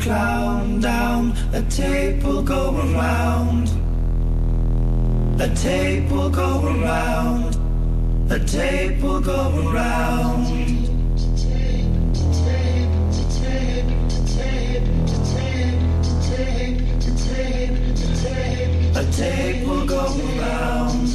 clown down, the tape will go around. The tape will go around. The tape will go around. The tape will go around.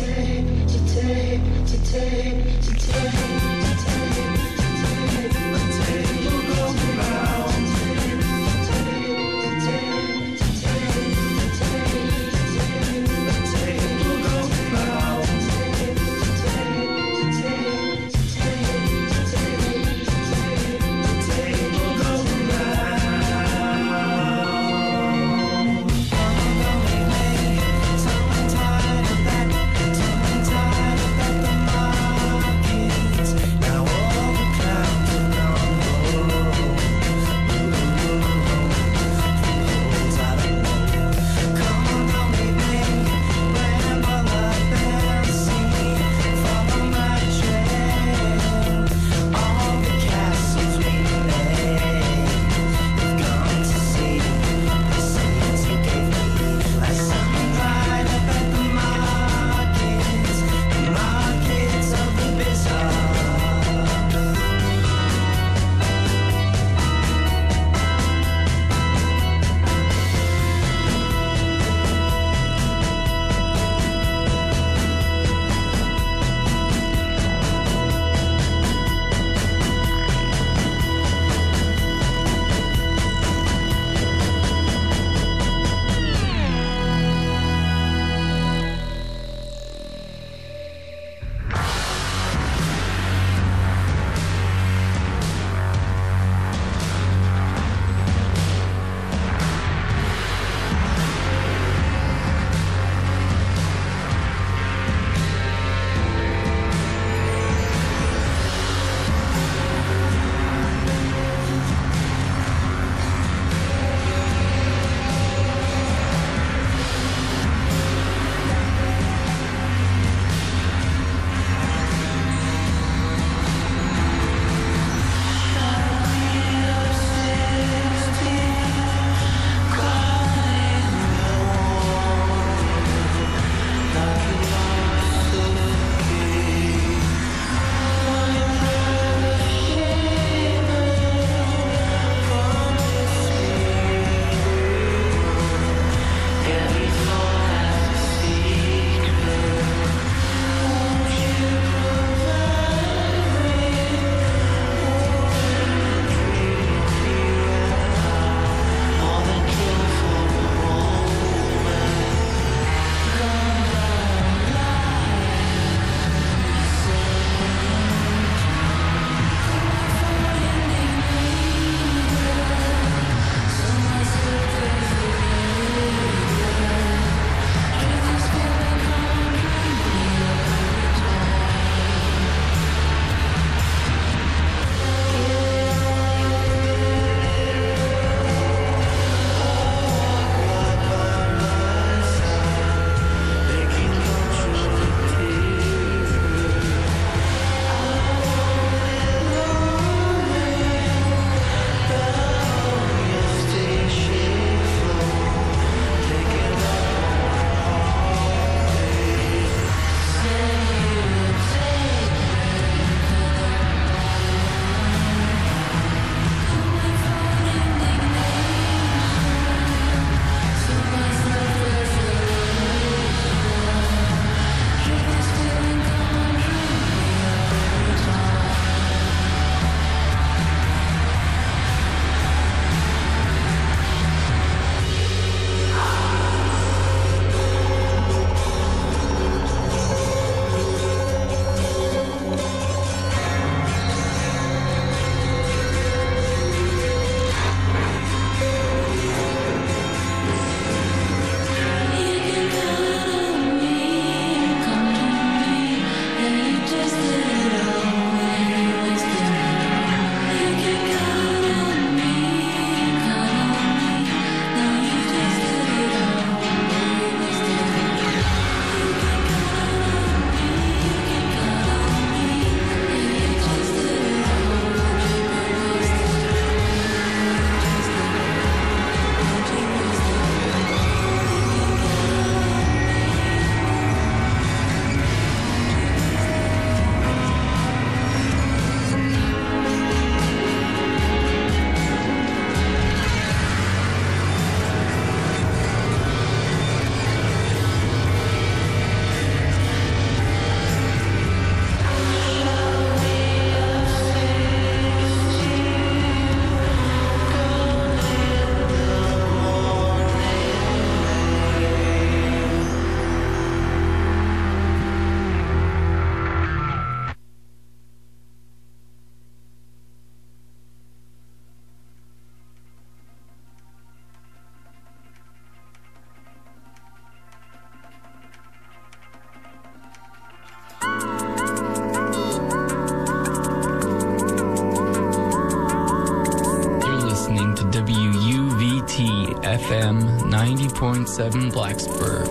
CITT FM 90.7 Blacksburg.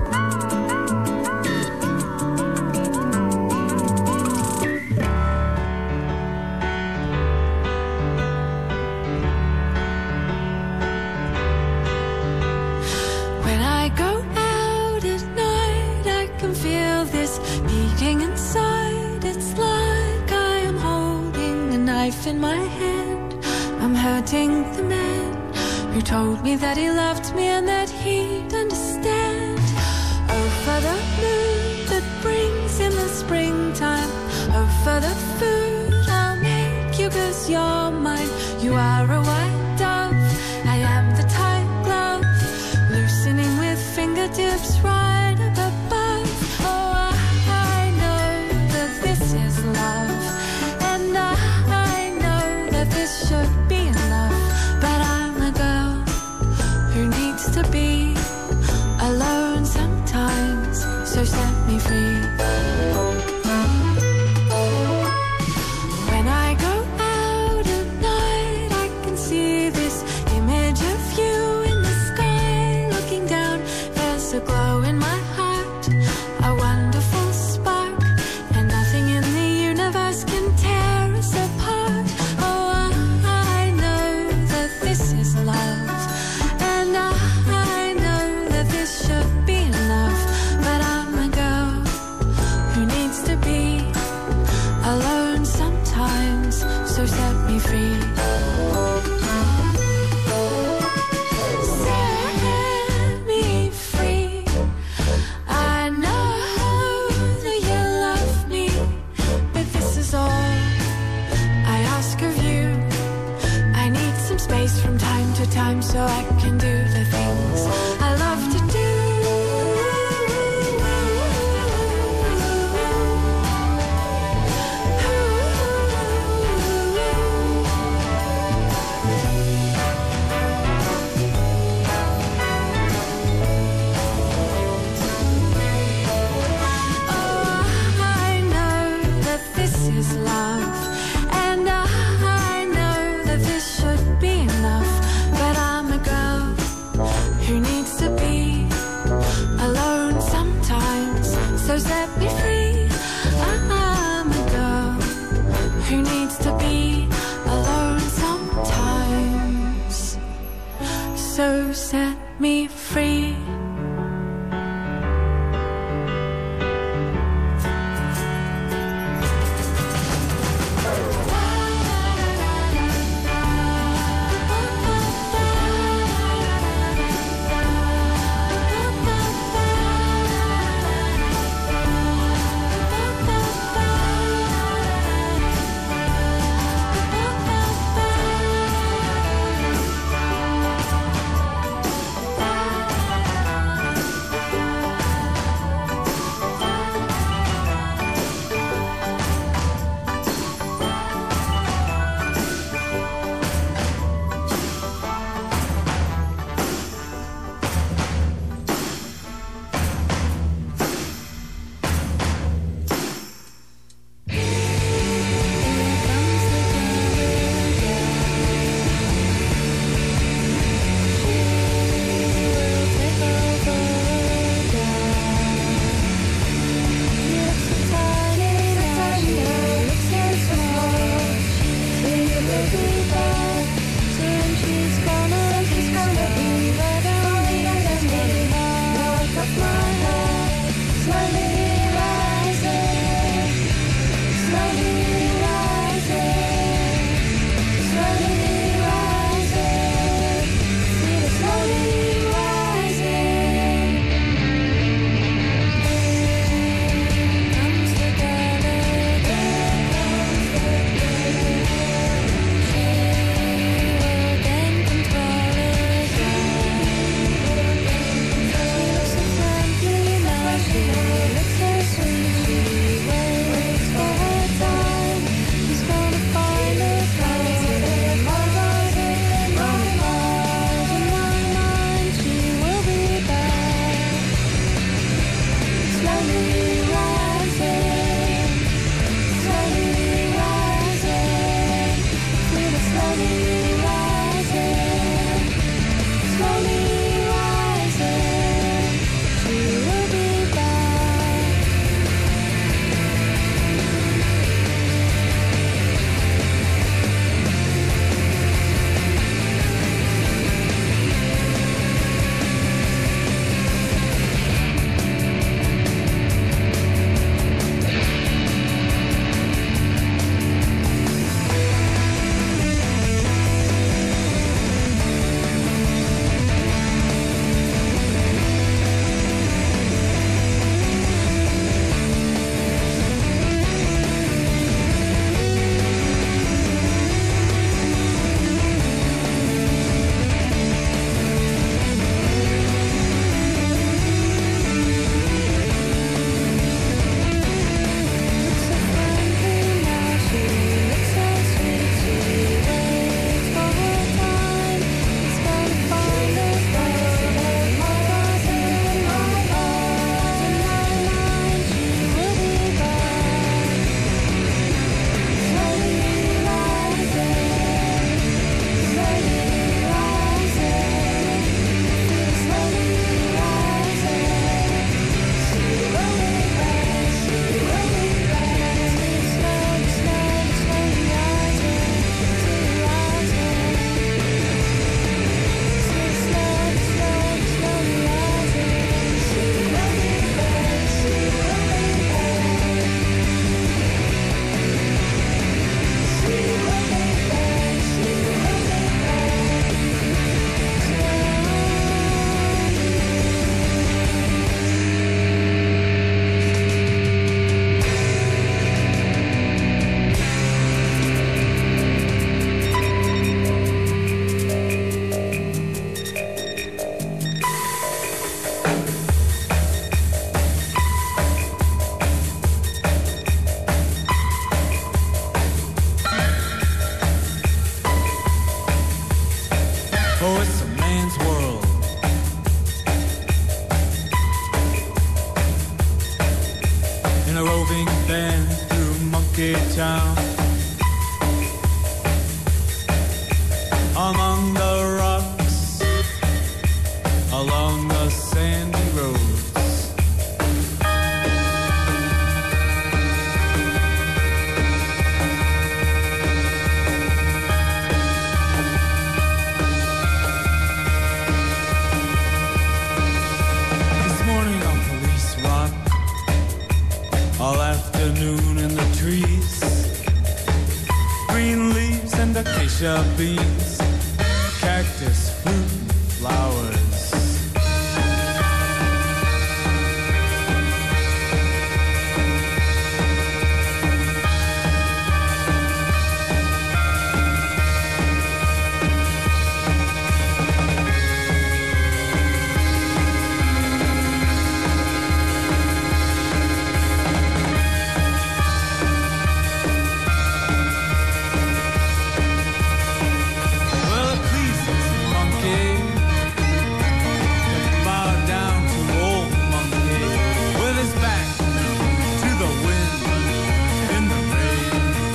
When I go out at night, I can feel this beating inside. It's like I am holding a knife in my hand. I'm hurting the man who told me that he loved me and that he'd understand. Oh, for the moon that brings in the springtime. Oh, for the food I'll make you 'cause you're mine. You are a white dove, I am the tight glove, loosening with fingertips right up above. Oh, I know that this is love, and I know that this should be enough. But I'm a girl who needs to be alone sometimes, so set me free. When I go out at night, I can see this image of you in the sky, looking down. There's a glow in my heart, a wonderful spark, and nothing in the universe can tear us apart. Oh, I know that this is love, and I know that this should be enough. But I'm a girl who needs to be alone sometimes, so set me free. Set me free. I know that you love me, but this is all I ask of you. I need some space from time to time so I can do the things I love to do. Oh, I know that this is love, and I know that this should be enough. But I'm a girl who needs to be alone sometimes, so set me free. I'm a girl who needs to be alone sometimes, so set me free. man's world. In a roving band through Monkey Town, among the rocks, along the sandy roads. This morning on Police Rock, all afternoon in the trees, green leaves and acacia beans, cactus, fruit, flowers. Well, it pleases the monkey to bow down to old monkey with his back to the wind in the rain.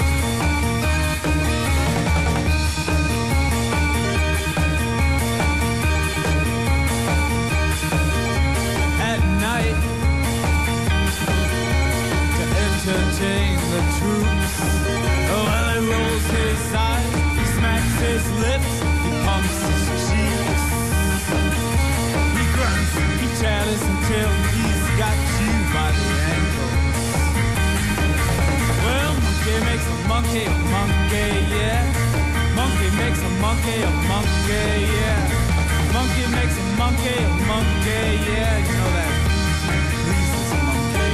At night, to entertain the troops, while he rolls his eyes, he smacks his lips, he pumps his cheeks, he grunts, he chatters until he's got you by the ankles. Well, monkey makes a monkey, yeah. Monkey makes a monkey, yeah. Monkey makes a monkey, yeah. You know that pleases a monkey.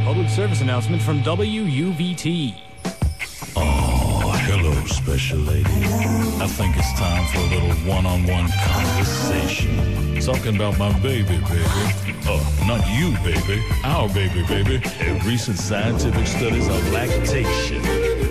public service announcement from WUVT. Oh, hello, special lady. I think it's time for a little one-on-one conversation. Talking about my baby. Oh, not you, baby. Our baby. Recent scientific studies of lactation.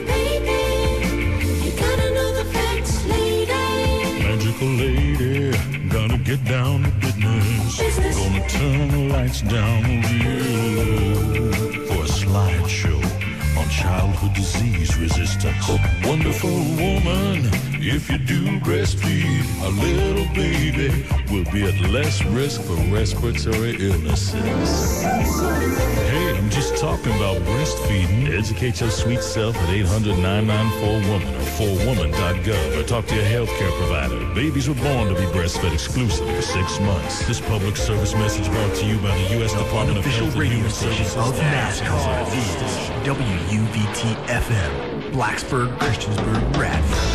Magical lady, gotta get down to business. Gonna turn the lights down real low for a slideshow on childhood disease resistance. Wonderful woman, if you do breastfeed, a little baby will be at less risk for respiratory illnesses. Hey, I'm just talking about breastfeeding. Educate your sweet self at 800-994-WOMAN or 4woman.gov or talk to your healthcare provider. Babies were born to be breastfed exclusively for 6 months. This public service message brought to you by the U.S. Department of Health and Human Services. Of NASCAR is WUVT-FM, Blacksburg, Christiansburg, Radford.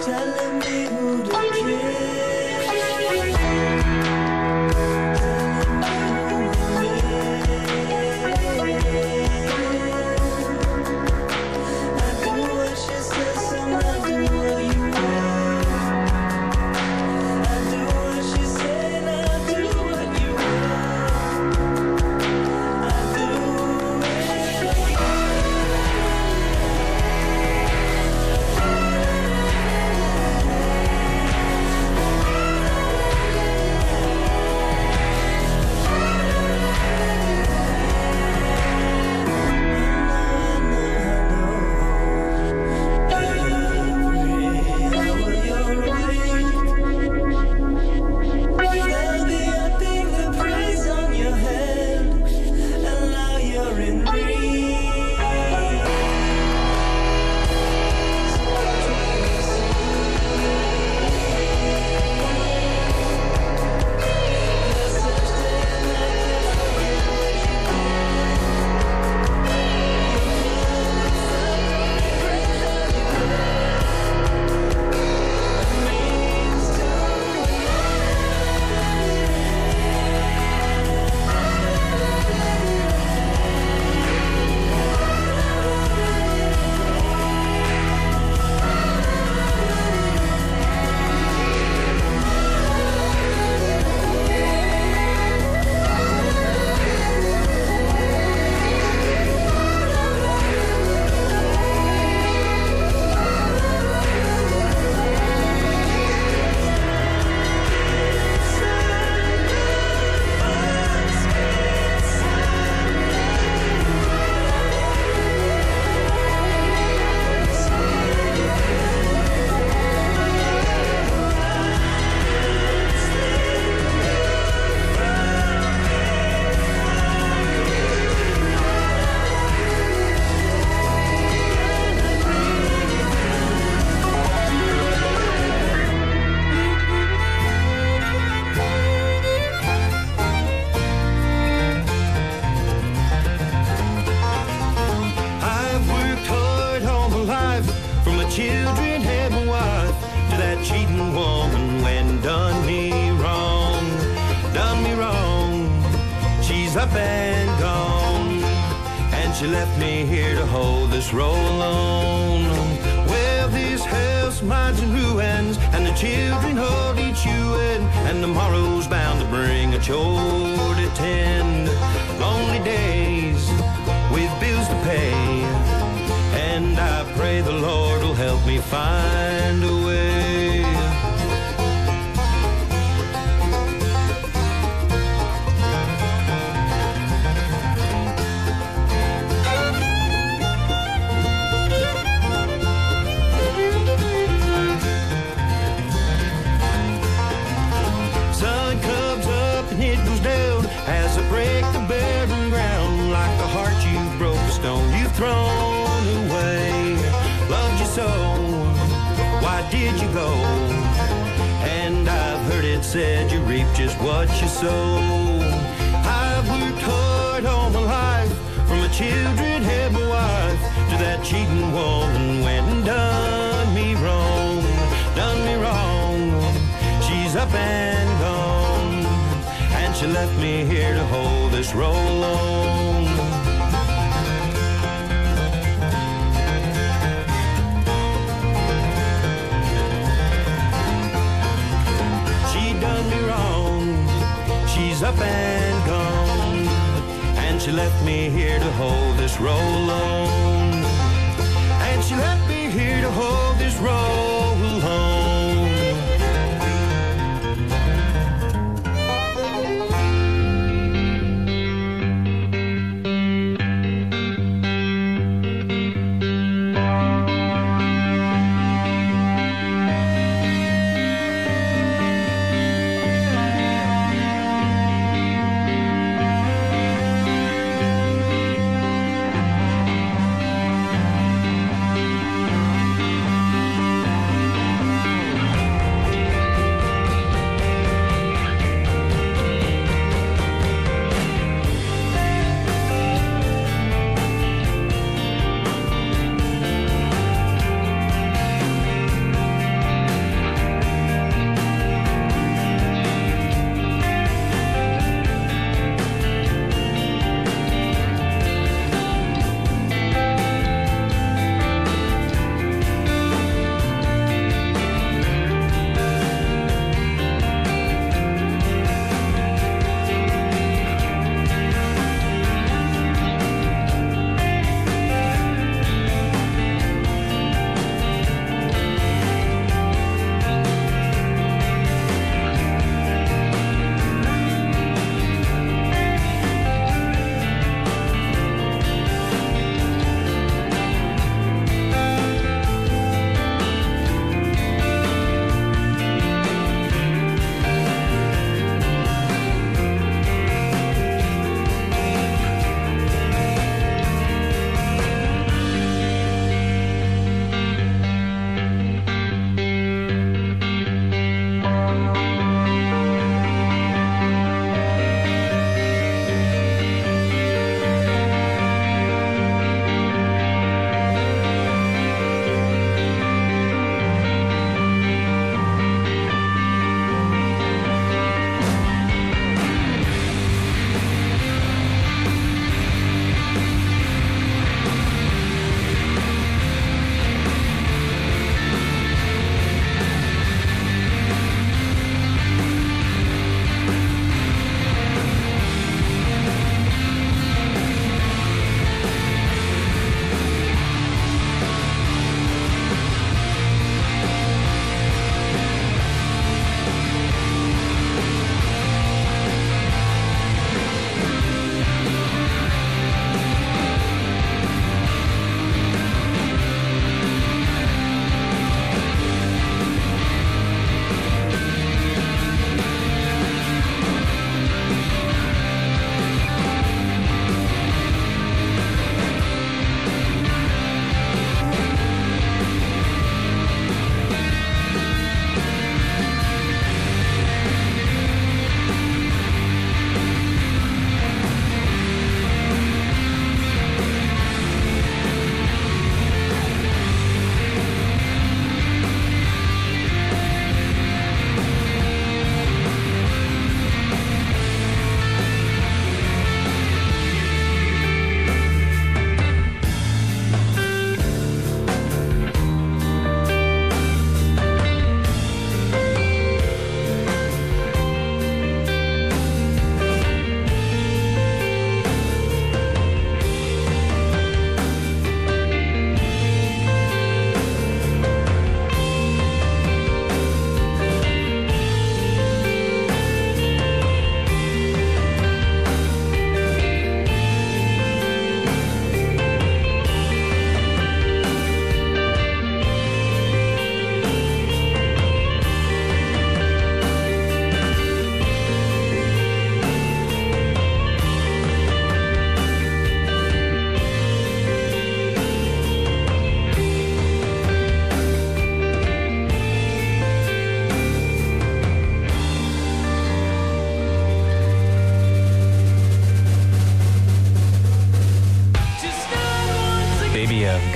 telling me who to kiss. Children had my wife to that cheating woman when done me wrong. She's up and gone, and she left me here to hold this role alone. Well, this house lies in ruins, and the children hold each UN, and tomorrow's bound to bring a chore to tend. Lonely days with bills to pay, and I pray the Lord will help me find a way. Sun comes up and it goes down as I break the barren ground. Like the heart you broke, the stone you've thrown away. Loved you so, why did you go? And I've heard it said you reap just what you sow. I've worked hard all my life, from my children had my wife, to that cheating woman went and done me wrong. She's up and gone, and she left me here to hold this role alone. Done me wrong, she's up and gone, and she left me here to hold this role alone. And she left me here to hold this role alone.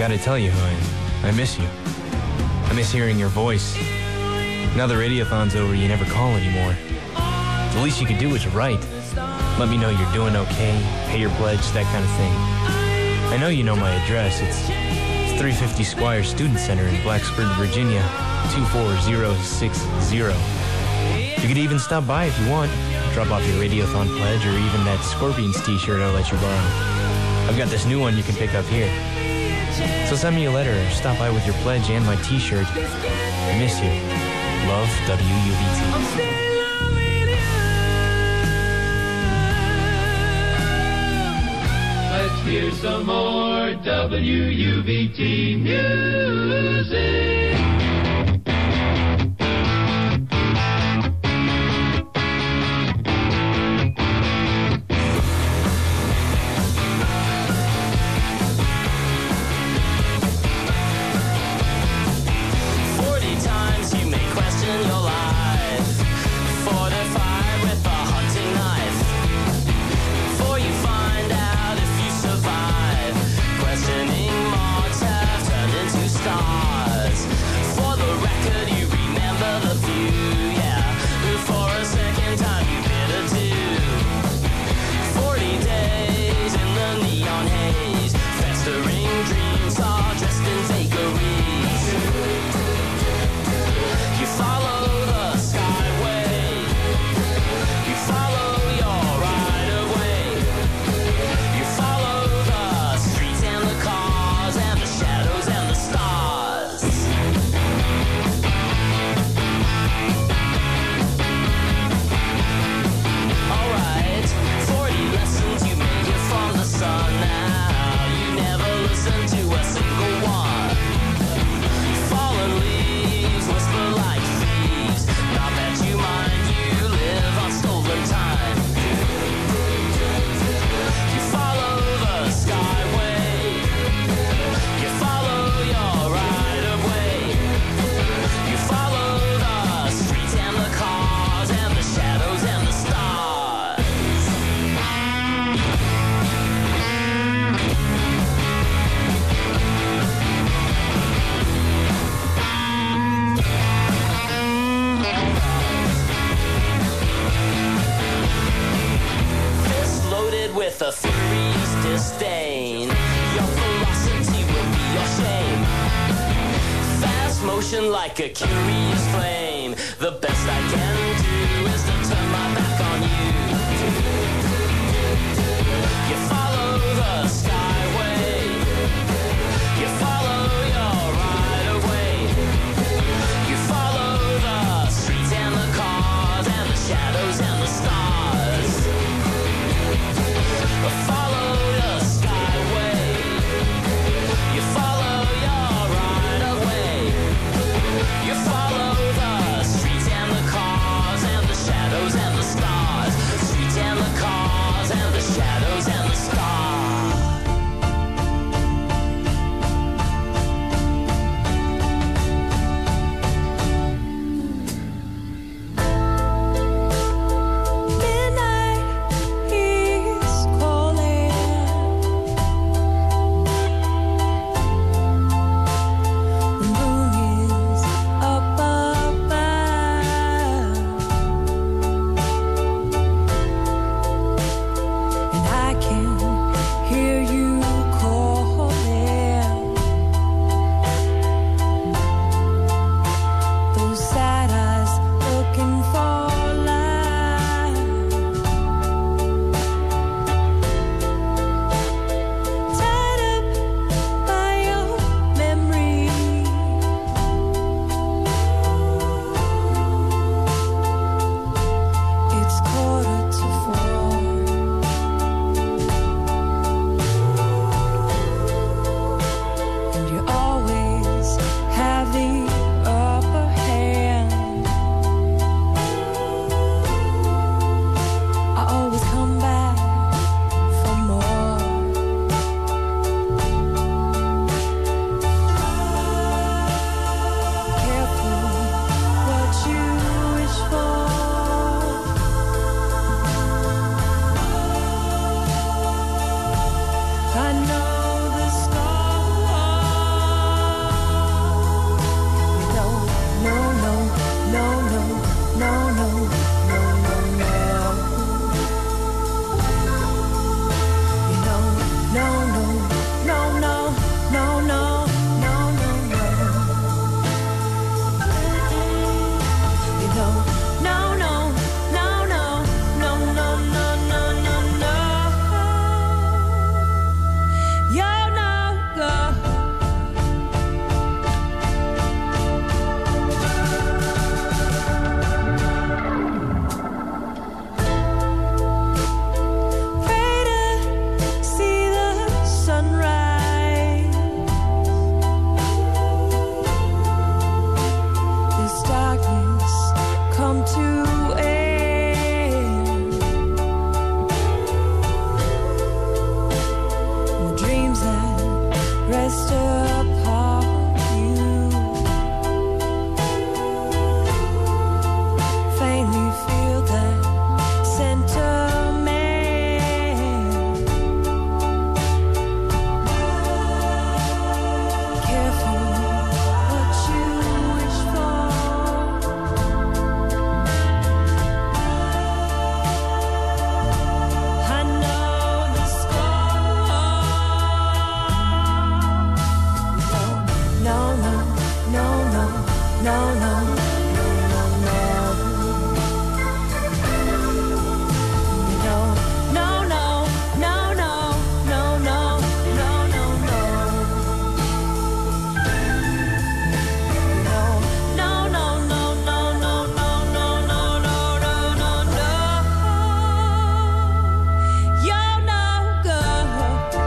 gotta tell you who I am. I miss you. I miss hearing your voice. Now the radiothon's over, you never call anymore. The least you could do is write. Let me know you're doing okay, pay your pledge, that kind of thing. I know you know my address. It's 350 Squire Student Center in Blacksburg, Virginia, 24060. You could even stop by if you want. Drop off your Radiothon pledge or even that Scorpions t-shirt I'll let you borrow. I've got this new one you can pick up here. So send me a letter or stop by with your pledge and my t-shirt. I miss you. Love, WUVT. Let's hear some more WUVT music. With a furious disdain, your velocity will be your shame. Fast motion like a curious flame. The best I can do is to turn my back on you. You follow the skyway. You follow your right of way. You follow the streets and the cars and the shadows and the stars. Follow the skyway. You follow your right of way. You follow the streets and the cars. come to end. The dreams that rest upon you faintly feel that sentiment. Careful what you wish for. I know the score. No, no, no, no, no, no, no, no, no. No, no, no, no, no, no, no, no, no, no. No, no, no, no, no, no, no, no, no, no, no, no. You're no good.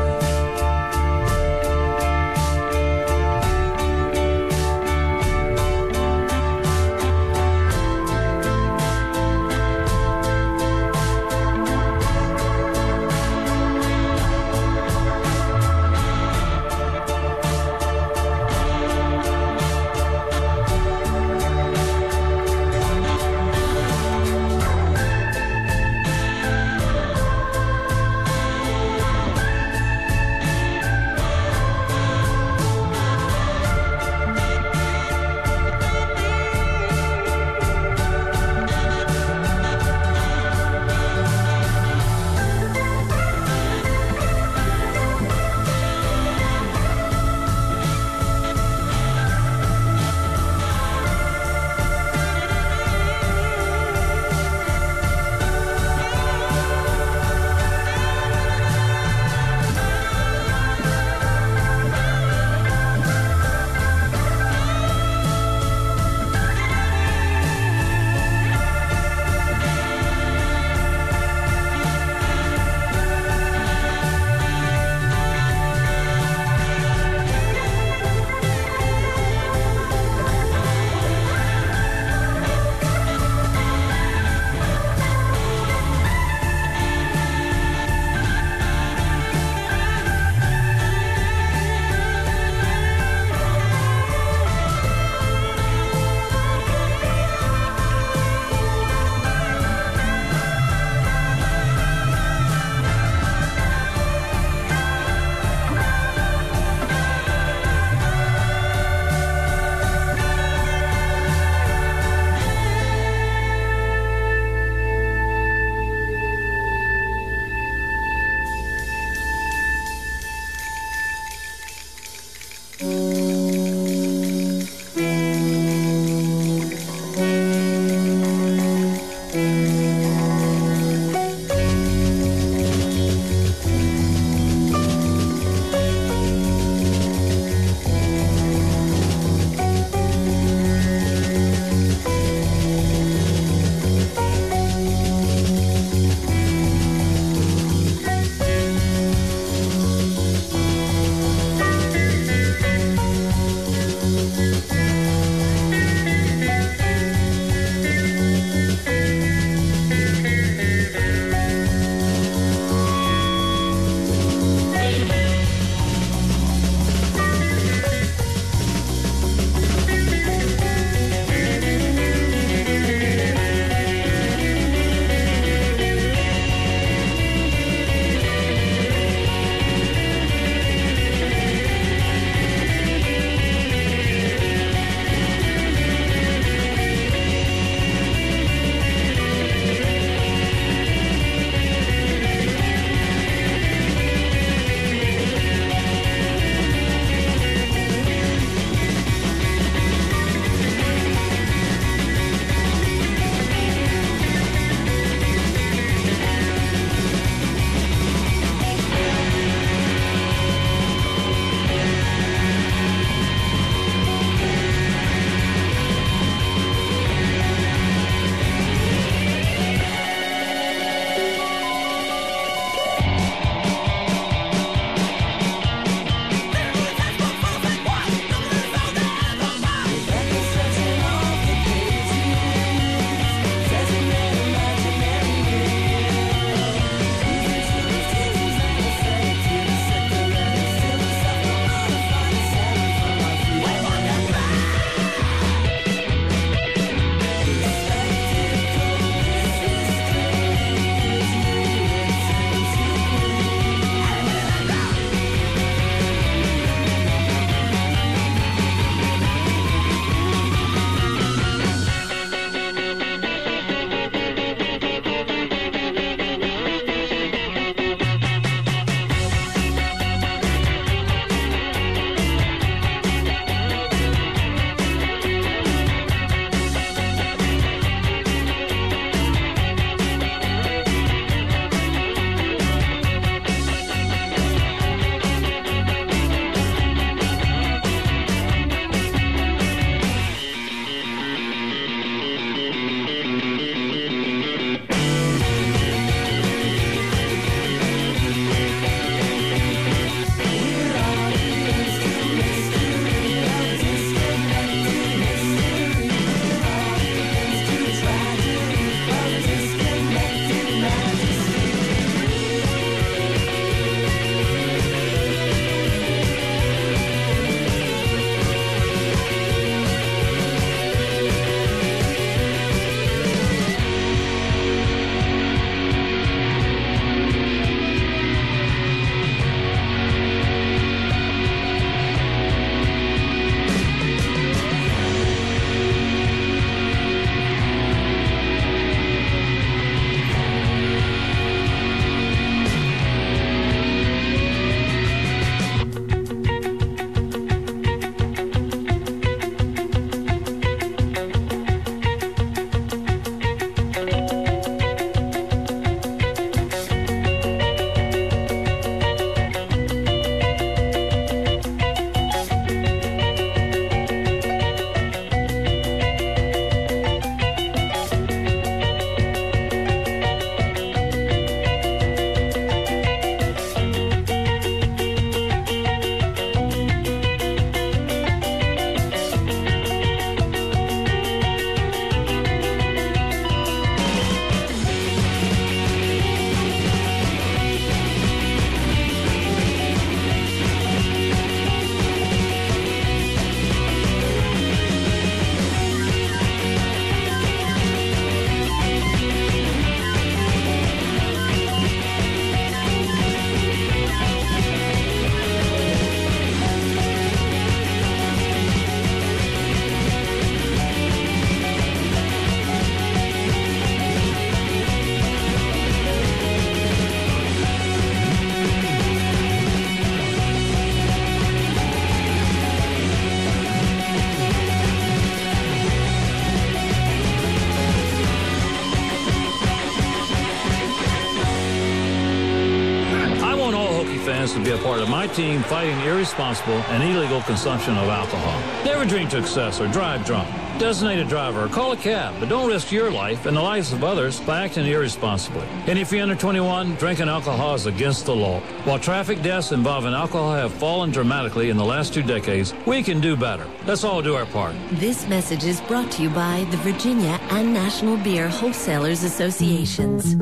chance to be a part of my team fighting irresponsible and illegal consumption of alcohol. Never drink to excess or drive drunk. Designate a driver or call a cab, but don't risk your life and the lives of others by acting irresponsibly. And if you're under 21, drinking alcohol is against the law. While traffic deaths involving alcohol have fallen dramatically in the last 2 decades, we can do better. Let's all do our part. This message is brought to you by the Virginia and National Beer Wholesalers Associations.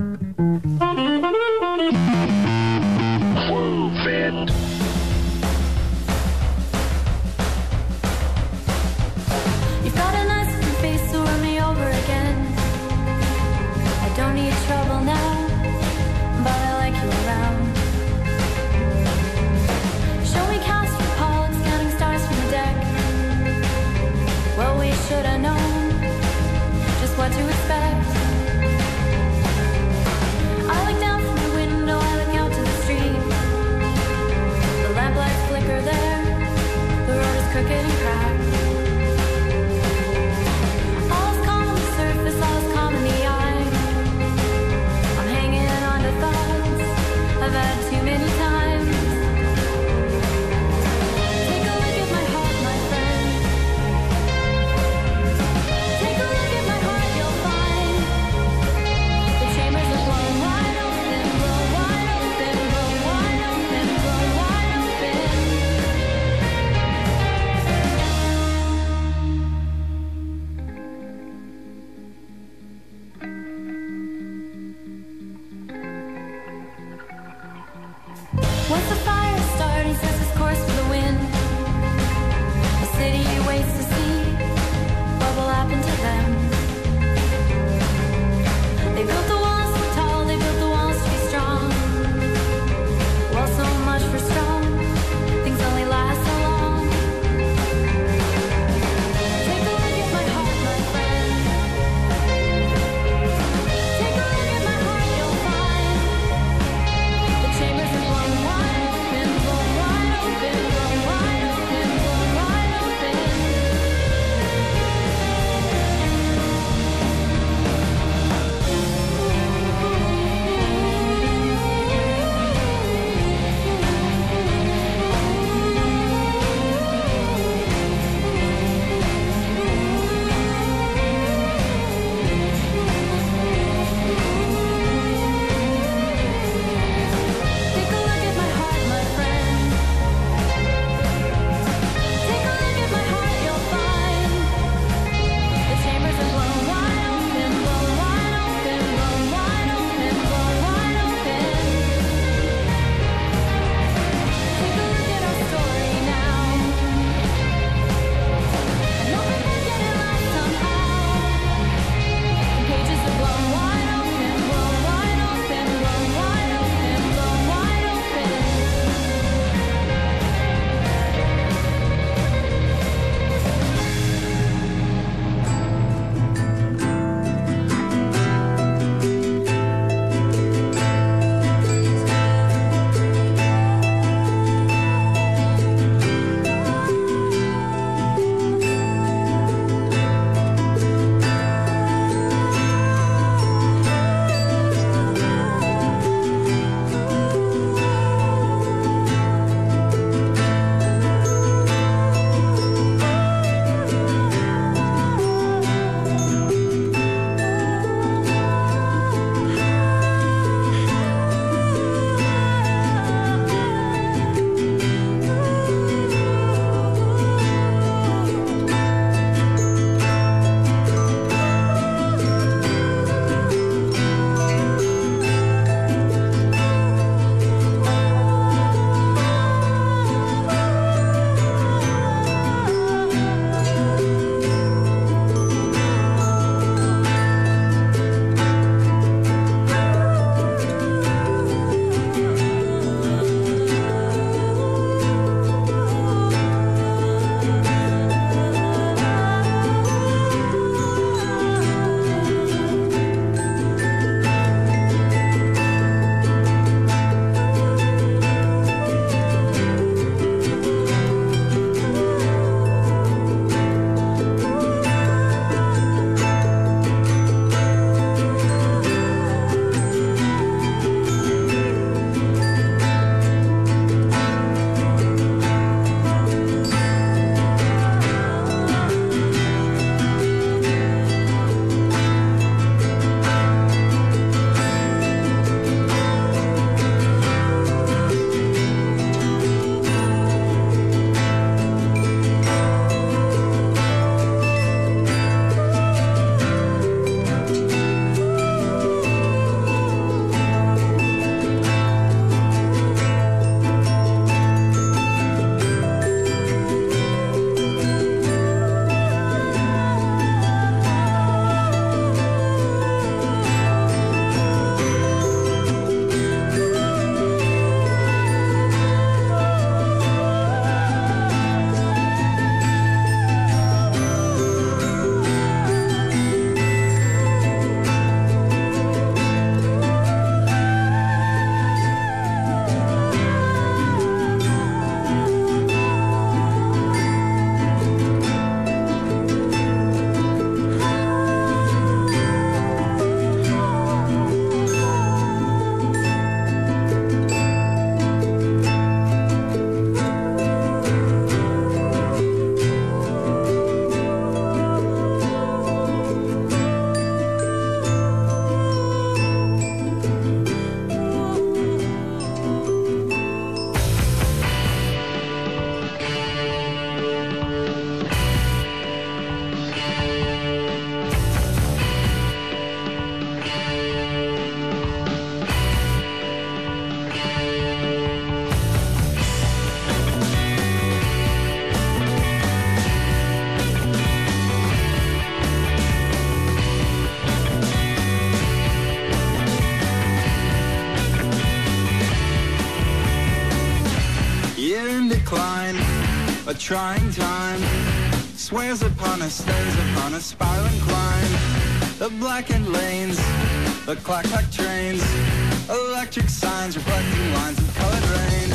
You've got a nice little face, so run me over again. I don't need trouble now, but I like you around. Show me Castor Pollock counting stars from the deck. Well, we should have known just what to expect. I a trying time. Swears upon us, stays upon a spiraling climb. The blackened lanes, the clack-clack trains, electric signs reflecting lines of colored rain.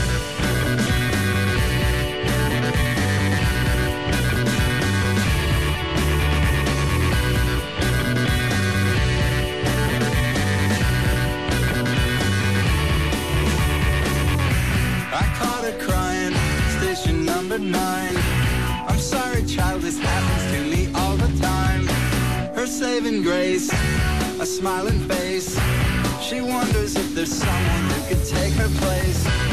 I caught her crying, station number 9. I'm sorry, child, this happens to me all the time. Her saving grace, a smiling face. She wonders if there's someone who could take her place.